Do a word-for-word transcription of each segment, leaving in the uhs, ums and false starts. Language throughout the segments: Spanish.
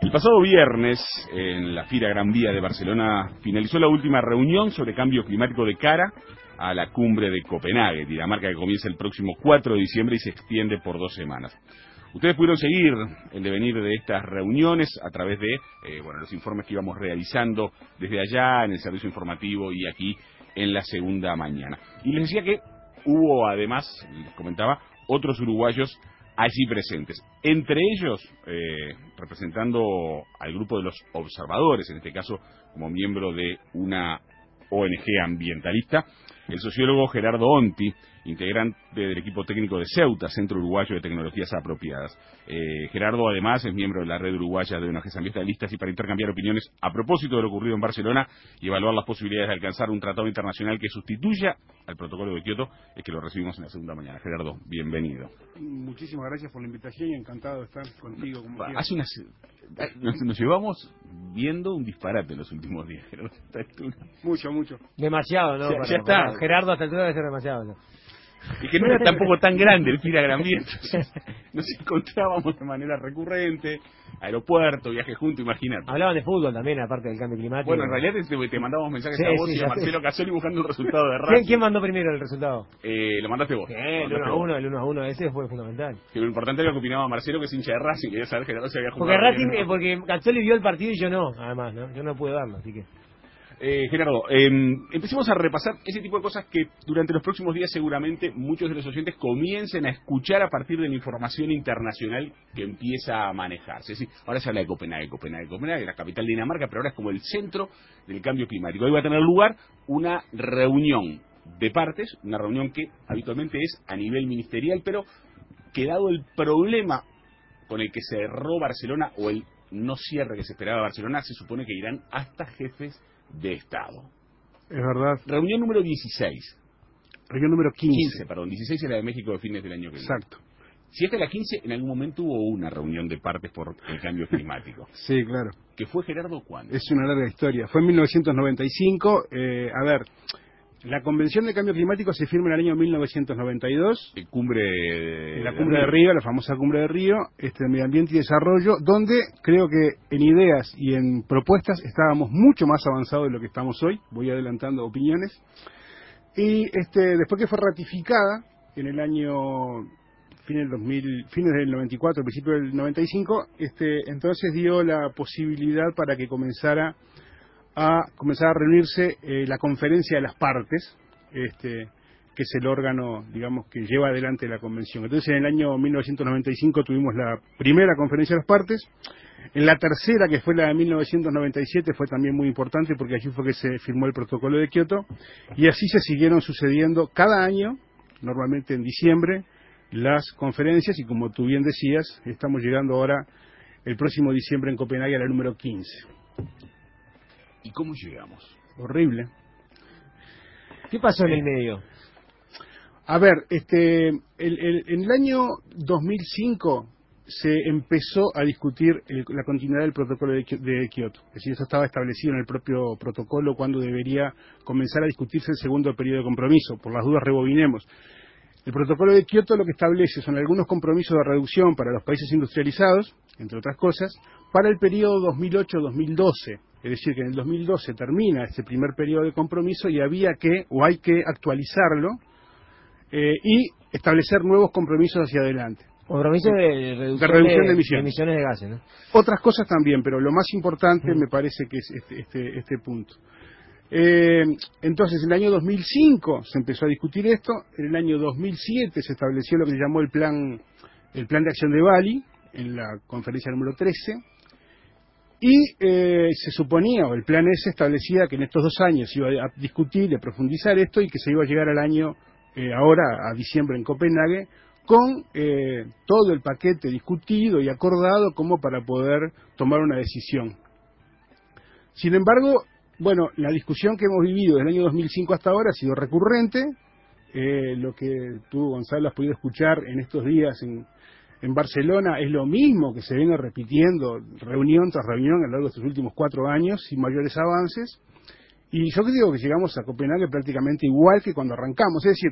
El pasado viernes, en la Fira Gran Vía de Barcelona, finalizó la última reunión sobre cambio climático de cara a la cumbre de Copenhague, Dinamarca, que comienza el próximo cuatro de diciembre y se extiende por dos semanas. Ustedes pudieron seguir el devenir de estas reuniones a través de eh, bueno, los informes que íbamos realizando desde allá en el servicio informativo y aquí en la segunda mañana. Y les decía que hubo además, les comentaba, otros uruguayos allí presentes. Entre ellos, eh, representando al grupo de los observadores, en este caso como miembro de una O N G ambientalista, el sociólogo Gerardo Onti, integrante del equipo técnico de Ceuta, Centro Uruguayo de Tecnologías Apropiadas. Eh, Gerardo, además, es miembro de la red uruguaya de O N Ges ambientalistas y para intercambiar opiniones a propósito de lo ocurrido en Barcelona y evaluar las posibilidades de alcanzar un tratado internacional que sustituya al protocolo de Kioto, es que lo recibimos en la segunda mañana. Gerardo, bienvenido. Muchísimas gracias por la invitación y encantado de estar contigo. Como Hace unas, nos, nos llevamos viendo un disparate en los últimos días, Gerardo. Mucho, mucho. Demasiado, ¿no? Ya, para, ya está. para Gerardo, hasta altura debe ser demasiado, ¿no? Y que no era tampoco tan grande el Fira Gran Vía, entonces nos encontrábamos de manera recurrente, aeropuerto, viaje juntos, imagínate. Hablaban de fútbol también, aparte del cambio climático. Bueno, en realidad te, te mandábamos mensajes sí, a vos sí, y a Marcelo sé. Casoli buscando un resultado de Racing. ¿Quién, ¿Quién mandó primero el resultado? Eh, lo mandaste vos. Eh, el uno a uno, el uno a uno, ese fue fundamental. Que lo importante era lo que opinaba Marcelo, que es hincha de Racing, quería saber que no se había jugado. Porque Racing, eh, porque Casoli vio el partido y yo no, además, ¿no? Yo no pude verlo, así que... Eh, Gerardo, eh, empecemos a repasar ese tipo de cosas que durante los próximos días seguramente muchos de los oyentes comiencen a escuchar a partir de la información internacional que empieza a manejarse. Es decir, ahora se habla de Copenhague, Copenhague, Copenhague, la capital de Dinamarca, pero ahora es como el centro del cambio climático. Hoy va a tener lugar una reunión de partes, una reunión que habitualmente es a nivel ministerial, pero que dado el problema con el que cerró Barcelona o el no cierre que se esperaba de Barcelona, se supone que irán hasta jefes de Estado. Es verdad. Reunión número dieciséis. Reunión número quince. quince, perdón. dieciséis es la de México de fines del año que viene. Exacto. Si esta es la quince, en algún momento hubo una reunión de partes por el cambio climático. Sí, claro. ¿Que fue, Gerardo, cuándo? Es una larga historia. Fue en mil novecientos noventa y cinco. Eh, a ver, la Convención de Cambio Climático se firma en el año mil novecientos noventa y dos. El cumbre de... En la cumbre de Río, la famosa cumbre de Río, este, de Medio Ambiente y Desarrollo, donde creo que en ideas y en propuestas estábamos mucho más avanzados de lo que estamos hoy. Voy adelantando opiniones. Y este, después que fue ratificada en el año fines del dos mil, fines del noventa y cuatro, principio del noventa y cinco, este, entonces dio la posibilidad para que comenzara a comenzar a reunirse eh, la conferencia de las partes, este, que es el órgano, digamos, que lleva adelante la convención. Entonces, en el año mil novecientos noventa y cinco tuvimos la primera conferencia de las partes. En la tercera, que fue la de mil novecientos noventa y siete, fue también muy importante porque allí fue que se firmó el protocolo de Kioto. Y así se siguieron sucediendo cada año, normalmente en diciembre, las conferencias. Y como tú bien decías, estamos llegando ahora el próximo diciembre en Copenhague a la número quince. ¿Y cómo llegamos? Horrible. ¿Qué pasó en el medio? A ver, este, el, el, en el año dos mil cinco se empezó a discutir el, la continuidad del protocolo de, de Kioto. Es decir, eso estaba establecido en el propio protocolo cuando debería comenzar a discutirse el segundo periodo de compromiso. Por las dudas, rebobinemos. El protocolo de Kioto lo que establece son algunos compromisos de reducción para los países industrializados, entre otras cosas, para el periodo dos mil ocho a dos mil doce. Es decir, que en el dos mil doce termina ese primer periodo de compromiso y había que, o hay que actualizarlo eh, y establecer nuevos compromisos hacia adelante. Compromiso de reducción de, reducción de, de, emisiones. de emisiones de gases, ¿no? Otras cosas también, pero lo más importante mm. me parece que es este, este, este punto. Eh, entonces, en el año dos mil cinco se empezó a discutir esto. En el año dos mil siete se estableció lo que se llamó el plan, el plan de acción de Bali, en la conferencia número trece. Y eh, se suponía, o el plan ese establecía que en estos dos años se iba a discutir y a profundizar esto y que se iba a llegar al año, eh, ahora a diciembre en Copenhague, con eh, todo el paquete discutido y acordado como para poder tomar una decisión. Sin embargo, bueno, la discusión que hemos vivido desde el año dos mil cinco hasta ahora ha sido recurrente. Eh, lo que tú, Gonzalo, has podido escuchar en estos días en, en Barcelona es lo mismo que se viene repitiendo reunión tras reunión a lo largo de estos últimos cuatro años sin mayores avances. Y yo creo que llegamos a Copenhague prácticamente igual que cuando arrancamos. Es decir,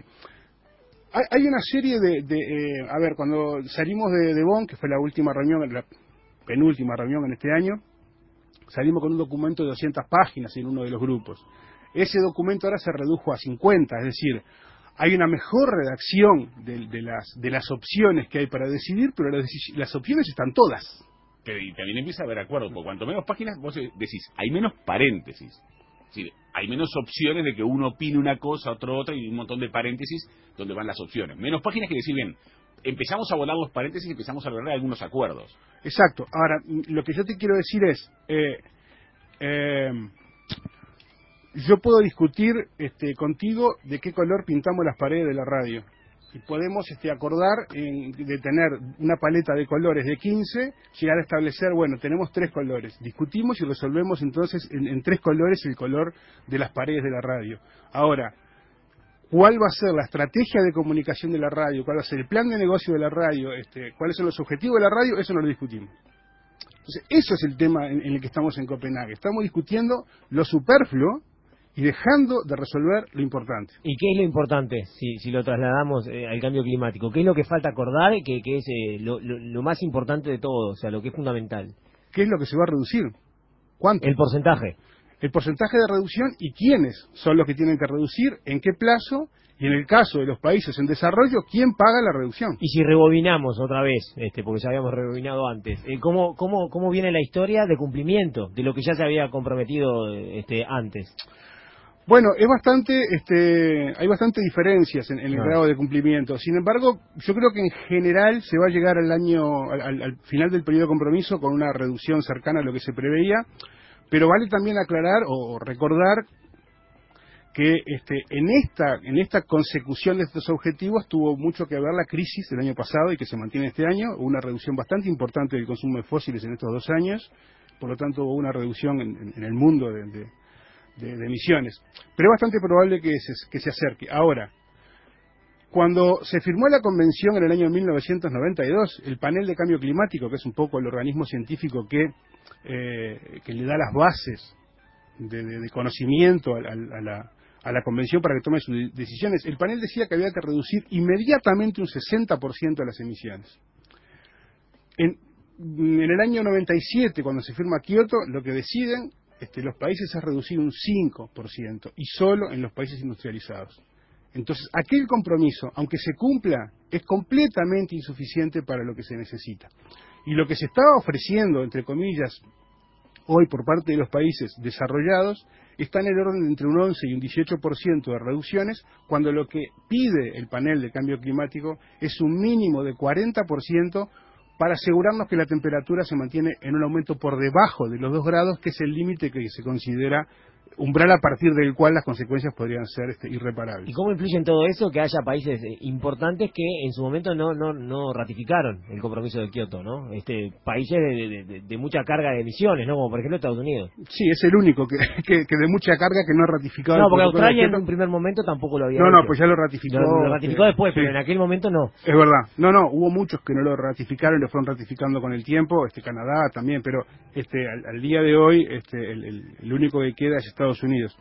hay una serie de... de eh, a ver, cuando salimos de, de Bonn, que fue la última reunión, la penúltima reunión en este año, salimos con un documento de doscientas páginas en uno de los grupos. Ese documento ahora se redujo a cincuenta, es decir, hay una mejor redacción de, de, las, de las opciones que hay para decidir, pero las, las opciones están todas. Pero y también empieza a haber acuerdo, porque cuanto menos páginas, vos decís, hay menos paréntesis. Es decir, hay menos opciones de que uno opine una cosa, otro otra, y un montón de paréntesis donde van las opciones. Menos páginas que decir, bien, empezamos a volar los paréntesis y empezamos a lograr algunos acuerdos. Exacto. Ahora, lo que yo te quiero decir es, eh, eh, yo puedo discutir este, contigo de qué color pintamos las paredes de la radio. Y podemos este, acordar en, de tener una paleta de colores de quince, llegar a establecer, bueno, tenemos tres colores. Discutimos y resolvemos entonces en, en tres colores el color de las paredes de la radio. Ahora, ¿cuál va a ser la estrategia de comunicación de la radio? ¿Cuál va a ser el plan de negocio de la radio? Este, ¿Cuáles son los objetivos de la radio? Eso no lo discutimos. Entonces, eso es el tema en, en el que estamos en Copenhague. Estamos discutiendo lo superfluo y dejando de resolver lo importante. ¿Y qué es lo importante si, si lo trasladamos eh, al cambio climático? ¿Qué es lo que falta acordar que, que es eh, lo, lo, lo más importante de todo, o sea, lo que es fundamental? ¿Qué es lo que se va a reducir? ¿Cuánto? El porcentaje. El porcentaje de reducción y quiénes son los que tienen que reducir, en qué plazo, y en el caso de los países en desarrollo, ¿quién paga la reducción? Y si rebobinamos otra vez, este, porque ya habíamos rebobinado antes, eh, ¿cómo, cómo, ¿cómo viene la historia de cumplimiento de lo que ya se había comprometido este, antes? Bueno, es bastante, este, hay bastante diferencias en, en el Ah. grado de cumplimiento. Sin embargo, yo creo que en general se va a llegar al año, al, al final del periodo de compromiso con una reducción cercana a lo que se preveía, pero vale también aclarar o recordar que este, en esta, en esta consecución de estos objetivos tuvo mucho que ver la crisis del año pasado y que se mantiene este año, hubo una reducción bastante importante del consumo de fósiles en estos dos años, por lo tanto hubo una reducción en, en, en el mundo de, de De, de emisiones, pero es bastante probable que se, que se acerque. Ahora, cuando se firmó la convención en el año mil novecientos noventa y dos, el panel de cambio climático, que es un poco el organismo científico que, eh, que le da las bases de, de, de conocimiento a, a, a, la, a la convención para que tome sus decisiones, el panel decía que había que reducir inmediatamente un sesenta por ciento de las emisiones. En, en el año noventa y siete, cuando se firma Kioto, lo que deciden Este, los países ha reducido un cinco por ciento y solo en los países industrializados. Entonces, aquel compromiso, aunque se cumpla, es completamente insuficiente para lo que se necesita. Y lo que se estaba ofreciendo, entre comillas, hoy por parte de los países desarrollados, está en el orden de entre un once y un dieciocho por ciento de reducciones, cuando lo que pide el panel de cambio climático es un mínimo de cuarenta por ciento para asegurarnos que la temperatura se mantiene en un aumento por debajo de los dos grados, que es el límite que se considera umbral a partir del cual las consecuencias podrían ser este, irreparables. ¿Y cómo influye en todo eso que haya países eh, importantes que en su momento no no no ratificaron el compromiso de Kioto, ¿no? Este, países de, de, de, de mucha carga de emisiones, ¿no? Como por ejemplo Estados Unidos. Sí, es el único que, que, que de mucha carga que no ha ratificado. No, el porque protocolo de Australia en Kioto. un primer momento tampoco lo había No, hecho. no, pues ya lo ratificó. Lo, lo ratificó eh, después, sí. pero en aquel momento no. Es verdad. No, no, hubo muchos que no lo ratificaron y lo fueron ratificando con el tiempo, este Canadá también, pero este al, al día de hoy este el, el, el único que queda es Estados Unidos.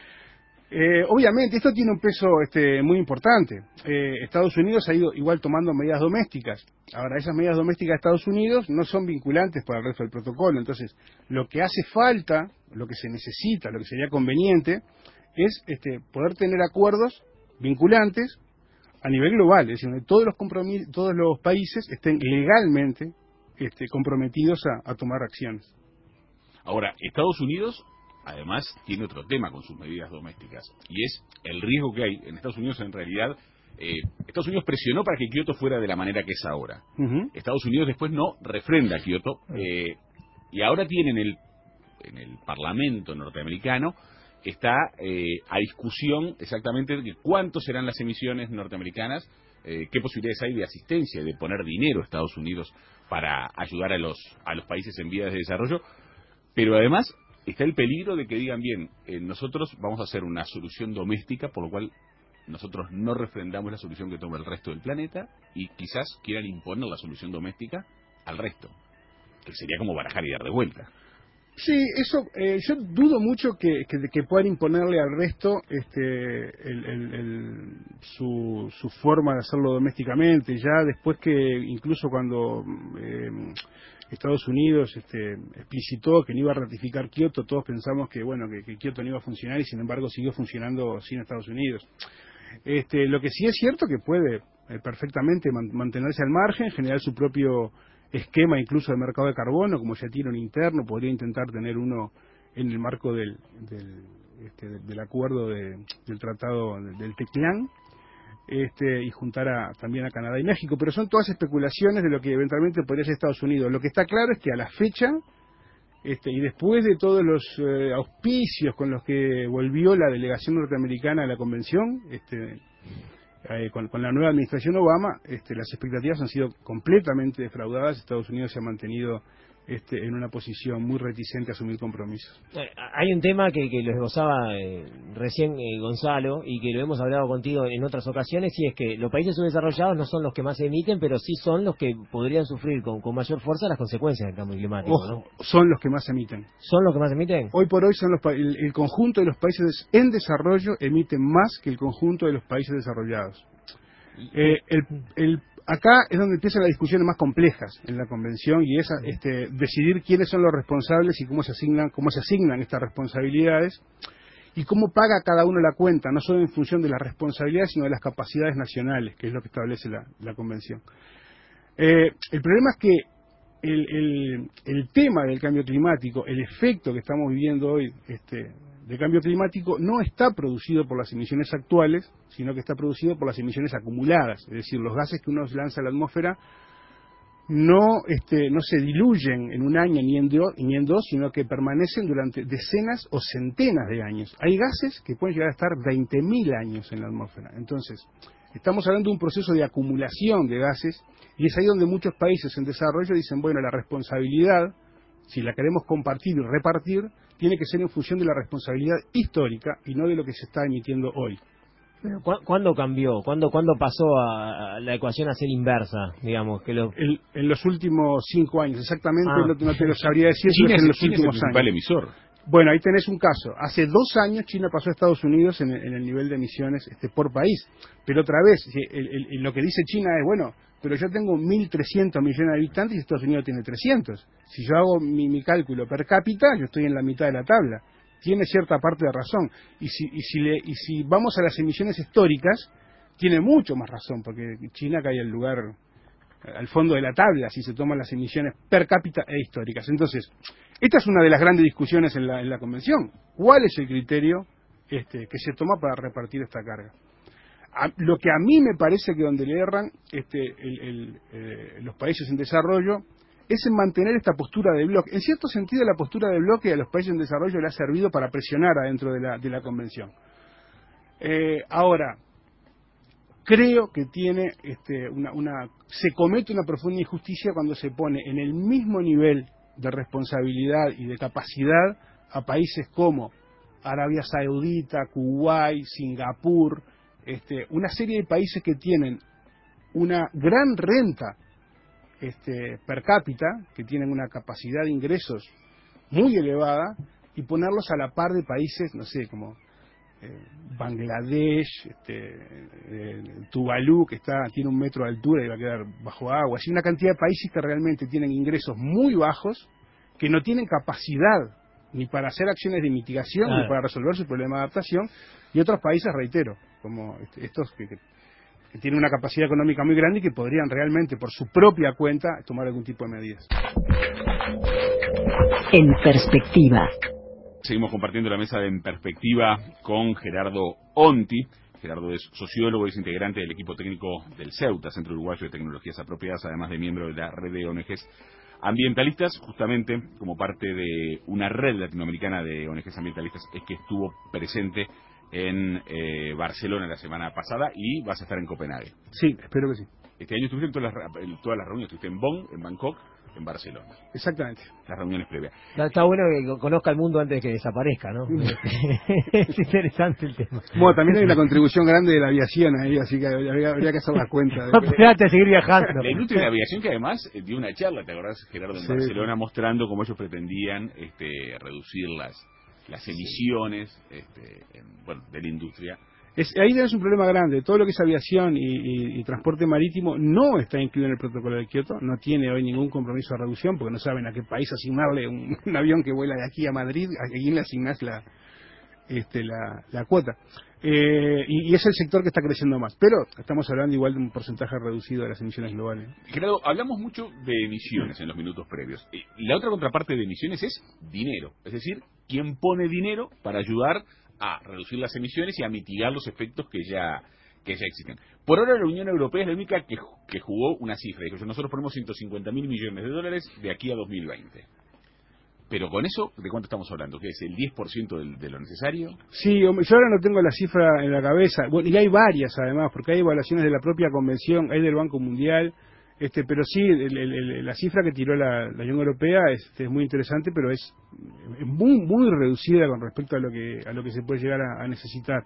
Eh, obviamente, esto tiene un peso este, muy importante. Eh, Estados Unidos ha ido igual tomando medidas domésticas. Ahora, esas medidas domésticas de Estados Unidos no son vinculantes para el resto del protocolo. Entonces, lo que hace falta, lo que se necesita, lo que sería conveniente, es este, poder tener acuerdos vinculantes a nivel global. Es decir, donde todos los, compromis- todos los países estén legalmente este, comprometidos a, a tomar acciones. Ahora, Estados Unidos además tiene otro tema con sus medidas domésticas, y es el riesgo que hay en Estados Unidos. En realidad, eh, Estados Unidos presionó para que Kioto fuera de la manera que es ahora. Uh-huh. Estados Unidos después no refrenda Kioto, eh, y ahora tiene en el, en el Parlamento norteamericano, está eh, a discusión exactamente de cuánto serán las emisiones norteamericanas, eh, qué posibilidades hay de asistencia, de poner dinero a Estados Unidos para ayudar a los, a los países en vías de desarrollo, pero además está el peligro de que digan, bien, eh, nosotros vamos a hacer una solución doméstica, por lo cual nosotros no refrendamos la solución que toma el resto del planeta, y quizás quieran imponer la solución doméstica al resto, que sería como barajar y dar de vuelta. Sí, eso, eh, yo dudo mucho que, que, que puedan imponerle al resto este, el, el, el, su, su forma de hacerlo domésticamente, ya después que incluso cuando eh, Estados Unidos este, explicitó que no iba a ratificar Kioto. Todos pensamos que bueno que, que Kioto no iba a funcionar y sin embargo siguió funcionando sin Estados Unidos. Este, lo que sí es cierto que puede eh, perfectamente man, mantenerse al margen, generar su propio esquema incluso de mercado de carbono, como ya tiene un interno, podría intentar tener uno en el marco del, del, este, del acuerdo de, del tratado del, del TECLAN. Este, y juntar a, también a Canadá y México, pero son todas especulaciones de lo que eventualmente podría ser Estados Unidos. Lo que está claro es que a la fecha, este, y después de todos los eh, auspicios con los que volvió la delegación norteamericana a la convención, este, eh, con, con la nueva administración Obama, este, las expectativas han sido completamente defraudadas. Estados Unidos se ha mantenido Este, en una posición muy reticente a asumir compromisos. Hay un tema que, que lo esbozaba eh, recién eh, Gonzalo y que lo hemos hablado contigo en otras ocasiones, y es que los países subdesarrollados no son los que más emiten, pero sí son los que podrían sufrir con, con mayor fuerza las consecuencias del cambio climático. Ojo, ¿no? son los que más emiten. ¿Son los que más emiten? Hoy por hoy son los el, el conjunto de los países en desarrollo emiten más que el conjunto de los países desarrollados. Eh, el, el Acá es donde empiezan las discusiones más complejas en la convención, y es este, decidir quiénes son los responsables y cómo se asignan cómo se asignan estas responsabilidades y cómo paga cada uno la cuenta, no solo en función de las responsabilidades sino de las capacidades nacionales, que es lo que establece la, la convención. Eh, el problema es que el, el, el tema del cambio climático, el efecto que estamos viviendo hoy este, de cambio climático, no está producido por las emisiones actuales, sino que está producido por las emisiones acumuladas. Es decir, los gases que uno lanza a la atmósfera no, este, no se diluyen en un año ni en, do, ni en dos, sino que permanecen durante decenas o centenas de años. Hay gases que pueden llegar a estar veinte mil años en la atmósfera. Entonces, estamos hablando de un proceso de acumulación de gases, y es ahí donde muchos países en desarrollo dicen, bueno, la responsabilidad, si la queremos compartir y repartir, tiene que ser en función de la responsabilidad histórica y no de lo que se está emitiendo hoy. ¿Cuándo cambió? ¿Cuándo, ¿Cuándo pasó a la ecuación a ser inversa? Digamos que lo... el, en los últimos cinco años, exactamente, ah. no, no te lo sabría decir, China pero es en los China últimos es el principal años. emisor. Bueno, ahí tenés un caso. Hace dos años China pasó a Estados Unidos en el, en el nivel de emisiones este, por país. Pero otra vez, el, el, el, lo que dice China es, bueno, pero yo tengo mil trescientos millones de habitantes y Estados Unidos tiene trescientos. Si yo hago mi, mi cálculo per cápita, yo estoy en la mitad de la tabla. Tiene cierta parte de razón. Y si, y si, le, y si vamos a las emisiones históricas, tiene mucho más razón, porque China cae al lugar, al fondo de la tabla, si se toman las emisiones per cápita e históricas. Entonces, esta es una de las grandes discusiones en la, en la convención. ¿Cuál es el criterio este, que se toma para repartir esta carga? A, lo que a mí me parece que donde le erran este, el, el, eh, los países en desarrollo es en mantener esta postura de bloque. En cierto sentido, la postura de bloque a los países en desarrollo le ha servido para presionar adentro de la, de la convención. Eh, ahora, creo que tiene este, una, una, se comete una profunda injusticia cuando se pone en el mismo nivel de responsabilidad y de capacidad a países como Arabia Saudita, Kuwait, Singapur, este, una serie de países que tienen una gran renta este, per cápita, que tienen una capacidad de ingresos muy elevada, y ponerlos a la par de países, no sé, como eh, Bangladesh, este, eh, Tuvalu, que está tiene un metro de altura y va a quedar bajo agua. Así una cantidad de países que realmente tienen ingresos muy bajos, que no tienen capacidad ni para hacer acciones de mitigación, claro, ni para resolver su problema de adaptación, y otros países, reitero, como este, estos que, que, que tienen una capacidad económica muy grande y que podrían realmente, por su propia cuenta, tomar algún tipo de medidas. En perspectiva. Seguimos compartiendo la mesa de En Perspectiva con Gerardo Onti. Gerardo es sociólogo y es integrante del equipo técnico del CEUTA, Centro Uruguayo de Tecnologías Apropiadas, además de miembro de la red de O N Ges ambientalistas. Justamente como parte de una red latinoamericana de O N Ges ambientalistas es que estuvo presente en eh, Barcelona la semana pasada, y vas a estar en Copenhague. Sí, espero que sí. Este año estuviste en todas las, en todas las reuniones, estuviste en Bonn, en Bangkok, en Barcelona. Exactamente. Las reuniones previas. Está, está bueno que conozca el mundo antes de que desaparezca, ¿no? Es interesante el tema. Bueno, también hay una contribución grande de la aviación ahí, así que habría, habría que hacer la cuenta. No, espérate a seguir viajando. La industria de la aviación, que además eh, dio una charla, ¿te acordás, Gerardo, en sí, Barcelona, mostrando cómo ellos pretendían este, reducir las las emisiones este, en, bueno, de la industria Es, ahí tenés un problema grande. Todo lo que es aviación y, y, y transporte marítimo no está incluido en el protocolo de Kioto, no tiene hoy ningún compromiso de reducción, porque no saben a qué país asignarle un, un avión que vuela de aquí a Madrid, a quién le asignás la, este, la, la cuota. Eh, y, y es el sector que está creciendo más. Pero estamos hablando igual de un porcentaje reducido de las emisiones globales. Gerardo, hablamos mucho de emisiones en los minutos previos. Y la otra contraparte de emisiones es dinero. Es decir, ¿quién pone dinero para ayudar a reducir las emisiones y a mitigar los efectos que ya que ya existen? Por ahora la Unión Europea es la única que, que jugó una cifra. Dijo, nosotros ponemos ciento cincuenta mil millones de dólares de aquí a dos mil veinte. Pero con eso, ¿de cuánto estamos hablando? ¿Qué es el diez por ciento de, de lo necesario? Sí, yo ahora no tengo la cifra en la cabeza. Bueno, y hay varias además, porque hay evaluaciones de la propia Convención, hay del Banco Mundial, este, pero sí, el, el, el, la cifra que tiró la, la Unión Europea es, es muy interesante, pero es, es muy muy reducida con respecto a lo que a lo que se puede llegar a, a necesitar.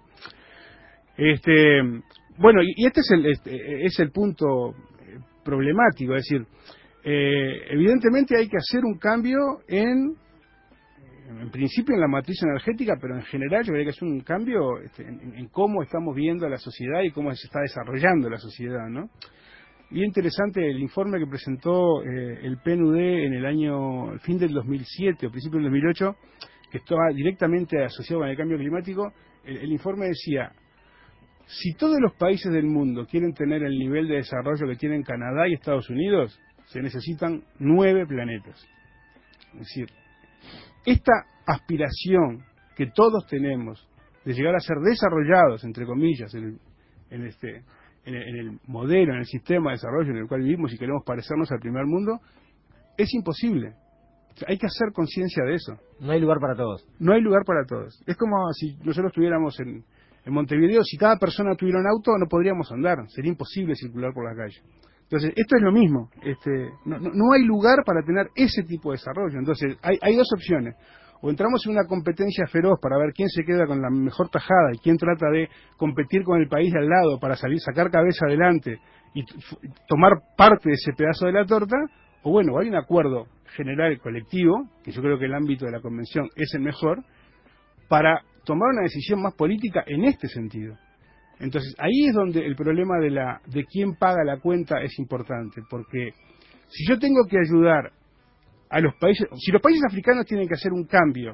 Este, bueno, y, y este es el este, es el punto problemático, es decir, eh, evidentemente hay que hacer un cambio en en principio en la matriz energética, pero en general yo creo que es un cambio este, en, en cómo estamos viendo la sociedad y cómo se está desarrollando la sociedad, ¿no? Bien interesante el informe que presentó eh, el P N U D en el año, el fin del dos mil siete o principio del dos mil ocho, que estaba directamente asociado con el cambio climático. El, el informe decía, si todos los países del mundo quieren tener el nivel de desarrollo que tienen Canadá y Estados Unidos, se necesitan nueve planetas. Es decir, esta aspiración que todos tenemos de llegar a ser desarrollados, entre comillas, en, en este... En el, en el modelo, en el sistema de desarrollo en el cual vivimos y queremos parecernos al primer mundo, es imposible. O sea, hay que hacer conciencia de eso. No hay lugar para todos. No hay lugar para todos. Es como si nosotros estuviéramos en, en Montevideo, si cada persona tuviera un auto no podríamos andar, sería imposible circular por la calle. Entonces, esto es lo mismo. Este, no, no, no hay lugar para tener ese tipo de desarrollo. Entonces, hay, hay dos opciones. O entramos en una competencia feroz para ver quién se queda con la mejor tajada y quién trata de competir con el país de al lado para salir, sacar cabeza adelante y tomar parte de ese pedazo de la torta, o bueno, hay un acuerdo general y colectivo, que yo creo que el ámbito de la convención es el mejor, para tomar una decisión más política en este sentido. Entonces, ahí es donde el problema de la de quién paga la cuenta es importante, porque si yo tengo que ayudar a los países, si los países africanos tienen que hacer un cambio,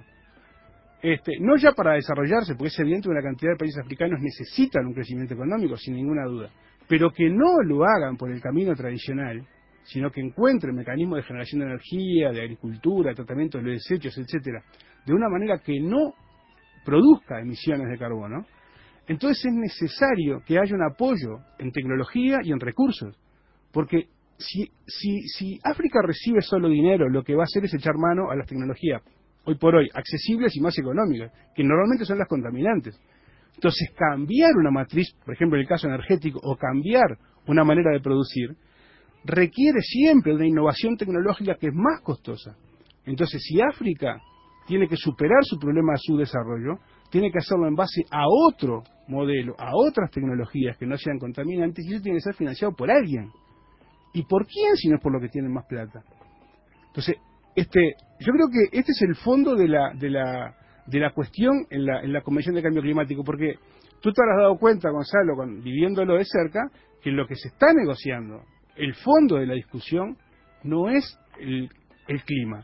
este, no ya para desarrollarse, porque es evidente que una cantidad de países africanos necesitan un crecimiento económico, sin ninguna duda, pero que no lo hagan por el camino tradicional, sino que encuentren mecanismos de generación de energía, de agricultura, de tratamiento de los desechos, etcétera, de una manera que no produzca emisiones de carbono, entonces es necesario que haya un apoyo en tecnología y en recursos, porque Si, si, si África recibe solo dinero, lo que va a hacer es echar mano a las tecnologías, hoy por hoy, accesibles y más económicas, que normalmente son las contaminantes. Entonces, cambiar una matriz, por ejemplo, en el caso energético, o cambiar una manera de producir, requiere siempre una innovación tecnológica que es más costosa. Entonces, si África tiene que superar su problema de su desarrollo, tiene que hacerlo en base a otro modelo, a otras tecnologías que no sean contaminantes, y eso tiene que ser financiado por alguien. ¿Y por quién si no es por lo que tienen más plata? Entonces, este, yo creo que este es el fondo de la de la de la cuestión en la en la Convención de Cambio Climático, porque tú te habrás dado cuenta, Gonzalo, con, viviéndolo de cerca, que lo que se está negociando, el fondo de la discusión, no es el, el clima.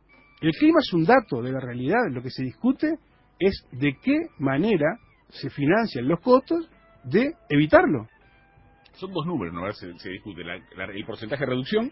El clima es un dato de la realidad, lo que se discute es de qué manera se financian los costos de evitarlo. Son dos números, ¿no? Se, se discute la, la, el porcentaje de reducción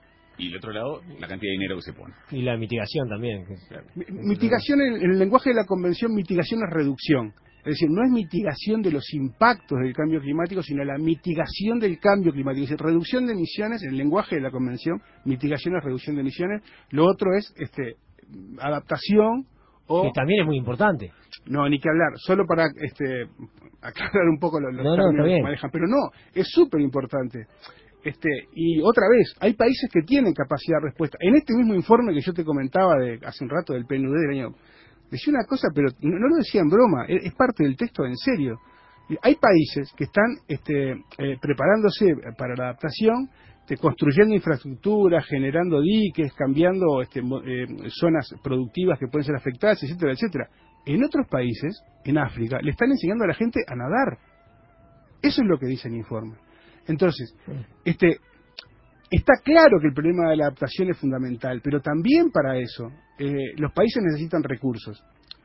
y, del otro lado, la cantidad de dinero que se pone. Y la mitigación también. Mitigación, en, en el lenguaje de la Convención, mitigación es reducción. Es decir, no es mitigación de los impactos del cambio climático, sino la mitigación del cambio climático. Es decir, reducción de emisiones, en el lenguaje de la Convención, mitigación es reducción de emisiones. Lo otro es este, adaptación. O, que también es muy importante. No, ni que hablar, solo para este, aclarar un poco los, los no, términos no, que manejan, pero no, es súper importante. Este, y otra vez, hay países que tienen capacidad de respuesta. En este mismo informe que yo te comentaba de hace un rato del P N U D del año, decía una cosa, pero no, no lo decía en broma, es, es parte del texto en serio. Hay países que están este, eh, preparándose para la adaptación, este, construyendo infraestructura, generando diques, cambiando este, eh, zonas productivas que pueden ser afectadas, etcétera, etcétera. En otros países, en África, le están enseñando a la gente a nadar. Eso es lo que dice el informe. Entonces, este, está claro que el problema de la adaptación es fundamental, pero también para eso eh, los países necesitan recursos.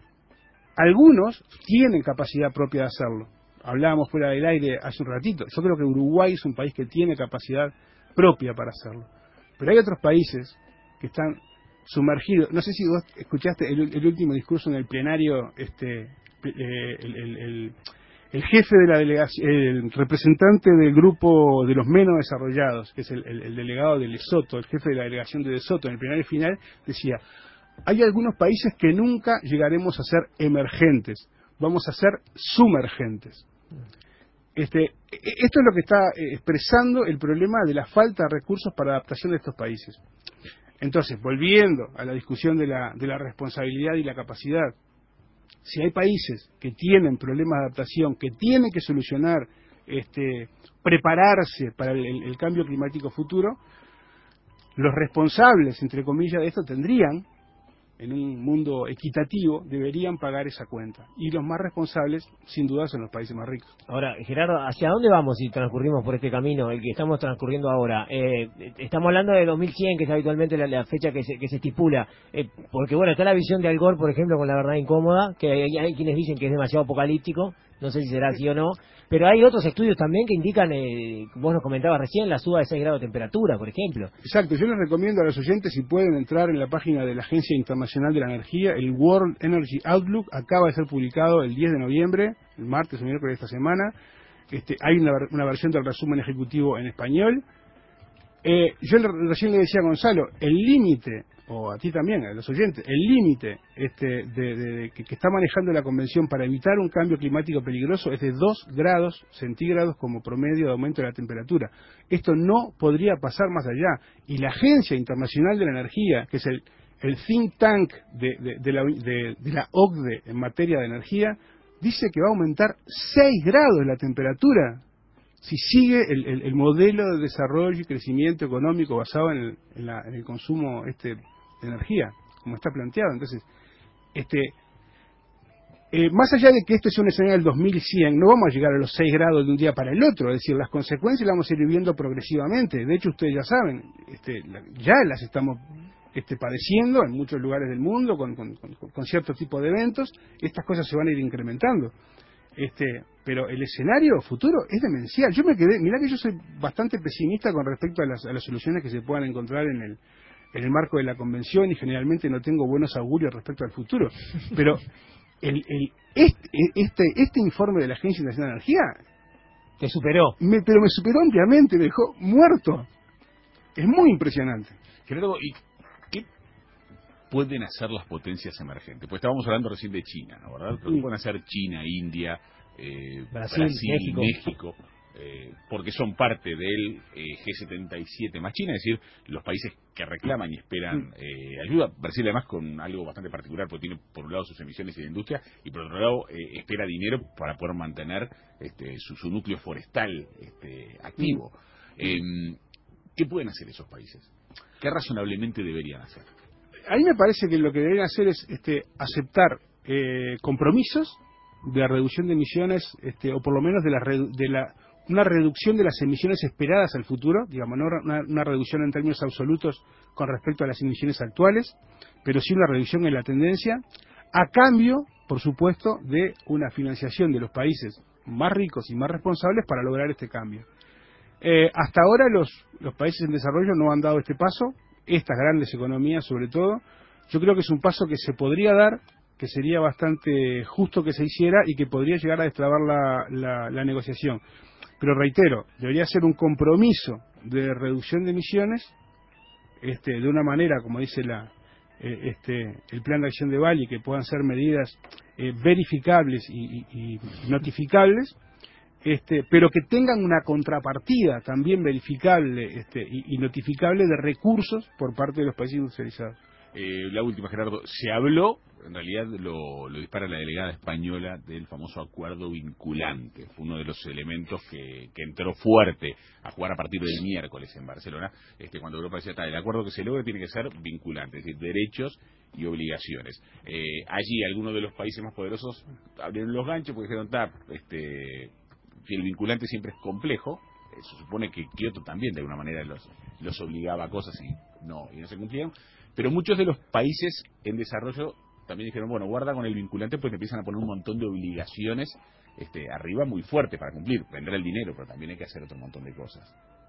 Algunos tienen capacidad propia de hacerlo. Hablábamos fuera del aire hace un ratito. Yo creo que Uruguay es un país que tiene capacidad propia para hacerlo. Pero hay otros países que están sumergidos. No sé si vos escuchaste el, el último discurso en el plenario, este, eh, el, el, el, el jefe de la delegación, el representante del grupo de los menos desarrollados, que es el, el, el delegado de Lesoto, el jefe de la delegación de Lesoto, en el plenario final decía: hay algunos países que nunca llegaremos a ser emergentes, vamos a ser sumergentes. Este, esto es lo que está expresando el problema de la falta de recursos para adaptación de estos países. Entonces, volviendo a la discusión de la, de la responsabilidad y la capacidad, si hay países que tienen problemas de adaptación, que tienen que solucionar, este, prepararse para el, el cambio climático futuro, los responsables, entre comillas, de esto tendrían, en un mundo equitativo, deberían pagar esa cuenta. Y los más responsables, sin duda, son los países más ricos. Ahora, Gerardo, ¿hacia dónde vamos si transcurrimos por este camino, el que estamos transcurriendo ahora? Eh, estamos hablando de dos mil cien, que es habitualmente la, la fecha que se, que se estipula. Eh, porque, bueno, está la visión de Al Gore, por ejemplo, con La verdad incómoda, que hay, hay quienes dicen que es demasiado apocalíptico. No sé si será así o no. Pero hay otros estudios también que indican, eh, vos nos comentabas recién, la suba de seis grados de temperatura, por ejemplo. Exacto. Yo les recomiendo a los oyentes, si pueden entrar en la página de la Agencia Internacional de la Energía, el World Energy Outlook acaba de ser publicado el diez de noviembre, el martes o miércoles de esta semana. Este, hay una, una versión del resumen ejecutivo en español. Eh, yo le, recién le decía a Gonzalo, el límite, o a ti también, a los oyentes, el límite este, de, de, de, que, que está manejando la Convención para evitar un cambio climático peligroso es de dos grados centígrados como promedio de aumento de la temperatura. Esto no podría pasar más allá. Y la Agencia Internacional de la Energía, que es el, el think tank de, de, de, la, de, de la O C D E en materia de energía, dice que va a aumentar seis grados la temperatura si sigue el, el, el modelo de desarrollo y crecimiento económico basado en el, en la, en el consumo este, de energía, como está planteado. Entonces, este, eh, más allá de que esto es un escenario del dos mil cien, no vamos a llegar a los seis grados de un día para el otro, es decir, las consecuencias las vamos a ir viviendo progresivamente. De hecho, ustedes ya saben, este, la, ya las estamos este, padeciendo en muchos lugares del mundo, con, con, con, con cierto tipo de eventos. Estas cosas se van a ir incrementando. Este, pero el escenario futuro es demencial. Yo me quedé, mirá que yo soy bastante pesimista con respecto a las, a las soluciones que se puedan encontrar en el, en el marco de la convención, y generalmente no tengo buenos augurios respecto al futuro. Pero el, el, este, este, este informe de la Agencia Internacional de Energía te superó. Me, pero me superó ampliamente, me dejó muerto. Es muy impresionante. Gerardo, ¿y qué pueden hacer las potencias emergentes? Pues estábamos hablando recién de China, ¿no? ¿Verdad? ¿Qué pueden hacer China, India, eh, Brasil, Brasil, México? México eh, porque son parte del eh, G setenta y siete más China, es decir, los países que reclaman y esperan eh, ayuda. Brasil además con algo bastante particular, porque tiene por un lado sus emisiones y la industria, y por otro lado eh, espera dinero para poder mantener este, su, su núcleo forestal este, activo. Eh, ¿Qué pueden hacer esos países? ¿Qué razonablemente deberían hacer? A mí me parece que lo que deberían hacer es este, aceptar eh, compromisos de reducción de emisiones, este, o por lo menos de la, de la una reducción de las emisiones esperadas al futuro, digamos, no una, una reducción en términos absolutos con respecto a las emisiones actuales, pero sí una reducción en la tendencia, a cambio, por supuesto, de una financiación de los países más ricos y más responsables para lograr este cambio. Eh, hasta ahora los, los países en desarrollo no han dado este paso, estas grandes economías sobre todo. Yo creo que es un paso que se podría dar, que sería bastante justo que se hiciera y que podría llegar a destrabar la, la, la negociación. Pero reitero, debería ser un compromiso de reducción de emisiones, este, de una manera, como dice la, eh, este, el plan de acción de Bali, que puedan ser medidas eh, verificables y, y, y notificables, este, pero que tengan una contrapartida también verificable este, y, y notificable de recursos por parte de los países industrializados. Eh, la última, Gerardo, se habló, en realidad lo, lo dispara la delegada española, del famoso acuerdo vinculante. Fue uno de los elementos que, que entró fuerte a jugar a partir del miércoles en Barcelona, este, cuando Europa decía, el acuerdo que se logre tiene que ser vinculante, es decir, derechos y obligaciones. Eh, allí algunos de los países más poderosos abrieron los ganchos porque dijeron, "Ta, este, que el vinculante siempre es complejo". Eh, se supone que Kioto también de alguna manera los, los obligaba a cosas y no, y no se cumplían. Pero muchos de los países en desarrollo también dijeron, bueno, guarda con el vinculante, pues te empiezan a poner un montón de obligaciones este, arriba muy fuerte para cumplir. Vendrá el dinero, pero también hay que hacer otro montón de cosas.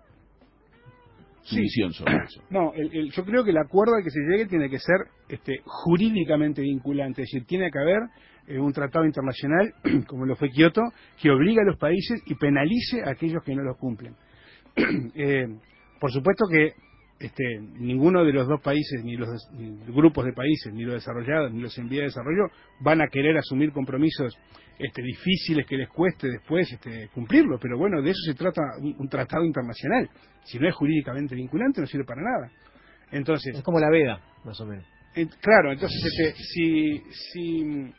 Su Sí. visión sobre eso. No, el, el, yo creo que el acuerdo al que se llegue tiene que ser este, jurídicamente vinculante, es decir, tiene que haber eh, un tratado internacional, como lo fue Kioto, que obliga a los países y penalice a aquellos que no lo cumplen. eh, por supuesto que este, ninguno de los dos países, ni los ni grupos de países, ni los desarrollados, ni los en vía de desarrollo, van a querer asumir compromisos este, difíciles que les cueste después este, cumplirlos, pero bueno, de eso se trata un, un tratado internacional. Si no es jurídicamente vinculante, no sirve para nada. Entonces, es como la veda, más o menos. Eh, claro, entonces este, si si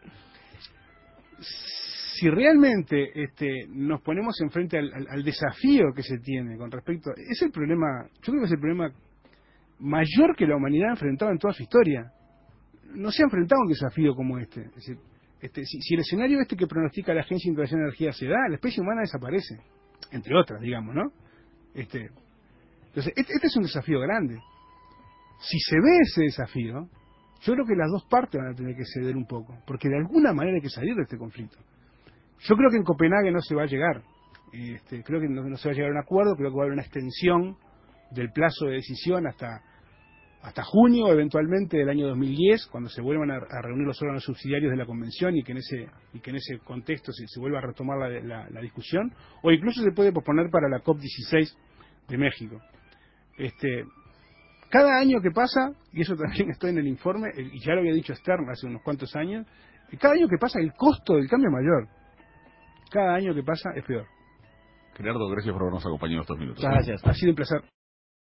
si realmente este, nos ponemos enfrente al, al, al desafío que se tiene con respecto, es el problema, yo creo que es el problema mayor que la humanidad ha enfrentado en toda su historia. No se ha enfrentado a un desafío como este. Es decir, este si, si el escenario este que pronostica la Agencia Internacional de Energía se da, la especie humana desaparece, entre otras, digamos, ¿no? Este, entonces, este, este es un desafío grande. Si se ve ese desafío, yo creo que las dos partes van a tener que ceder un poco, porque de alguna manera hay que salir de este conflicto. Yo creo que en Copenhague no se va a llegar, este, creo que no, no se va a llegar a un acuerdo, creo que va a haber una extensión del plazo de decisión hasta hasta junio, eventualmente, del año dos mil diez, cuando se vuelvan a, a reunir los órganos subsidiarios de la Convención y que en ese y que en ese contexto se, se vuelva a retomar la, la, la discusión, o incluso se puede posponer para la COP dieciséis de México. Este, cada año que pasa, y eso también está en el informe, y ya lo había dicho Stern hace unos cuantos años, cada año que pasa el costo del cambio es mayor. Cada año que pasa es peor. Gerardo, gracias por habernos acompañado estos minutos. Muchas gracias. Ha sido un placer.